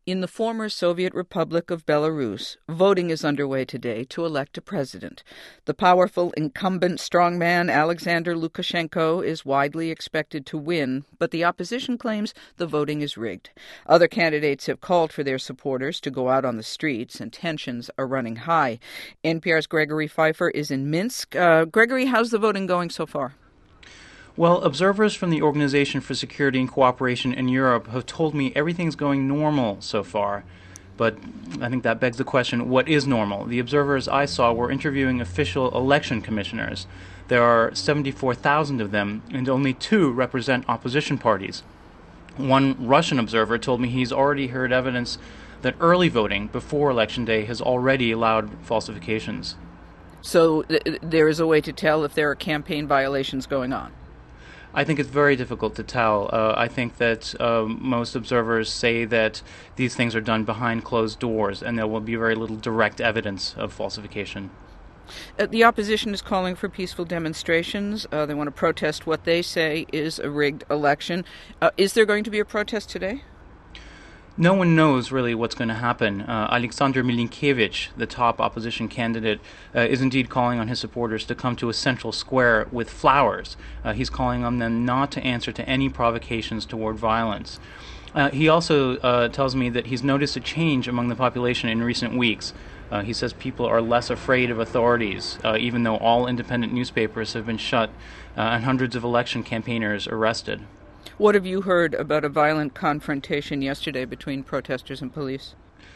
In the former Soviet Republic of Belarus, voting is underway today to elect a president. The powerful incumbent strongman Alexander Lukashenko is widely expected to win, but the opposition claims the voting is rigged. Other candidates have called for their supporters to go out on the streets, and tensions are running high. NPR's Gregory Pfeiffer is in Minsk. Gregory, how's the voting going so far? Well, observers from the Organization for Security and Cooperation in Europe have told me everything's going normal so far. But I think that begs the question, what is normal? The observers I saw were interviewing official election commissioners. There are 74,000 of them, and only 2 represent opposition parties. One Russian observer told me he's already heard evidence that early voting before Election Day has already allowed falsifications. So there is a way to tell if there are campaign violations going on? I think it's very difficult to tell. I think that most observers say that these things are done behind closed doors, and there will be very little direct evidence of falsification. The opposition is calling for peaceful demonstrations. They want to protest what they say is a rigged election. Is there going to be a protest today? No one knows really what's going to happen. Alexander Milinkevich, the top opposition candidate, is indeed calling on his supporters to come to a central square with flowers. He's calling on them not to answer to any provocations toward violence. He also tells me that he's noticed a change among the population in recent weeks. He says people are less afraid of authorities, even though all independent newspapers have been shut and hundreds of election campaigners arrested. What have you heard about a violent confrontation yesterday between protesters and police?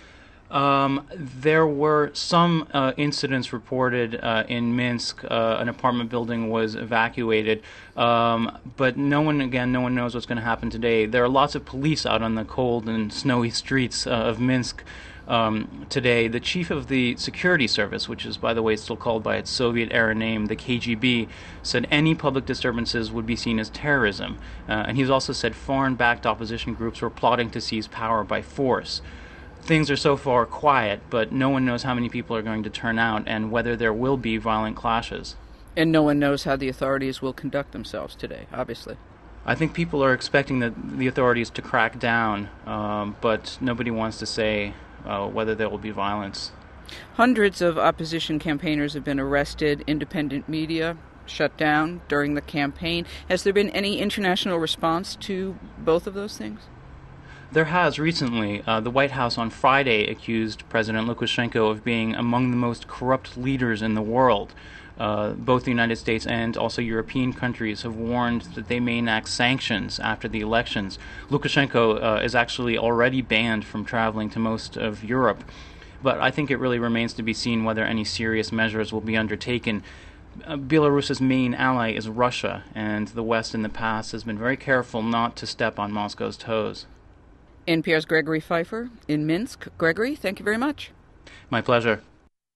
There were some incidents reported in Minsk. An apartment building was evacuated, but no one knows what's going to happen today. There are lots of police out on the cold and snowy streets of Minsk today. The chief of the security service, which is, by the way, still called by its Soviet-era name, the KGB, said any public disturbances would be seen as terrorism. And he's also said foreign-backed opposition groups were plotting to seize power by force. Things are so far quiet, but no one knows how many people are going to turn out and whether there will be violent clashes. And no one knows how the authorities will conduct themselves today, obviously. I think people are expecting the authorities to crack down, but nobody wants to say whether there will be violence. Hundreds of opposition campaigners have been arrested. Independent media shut down during the campaign. Has there been any international response to both of those things? There has recently. The White House on Friday accused President Lukashenko of being among the most corrupt leaders in the world. Both the United States and also European countries have warned that they may enact sanctions after the elections. Lukashenko is actually already banned from traveling to most of Europe. But I think it really remains to be seen whether any serious measures will be undertaken. Belarus's main ally is Russia, and the West in the past has been very careful not to step on Moscow's toes. NPR's Gregory Pfeiffer in Minsk. Gregory, thank you very much. My pleasure.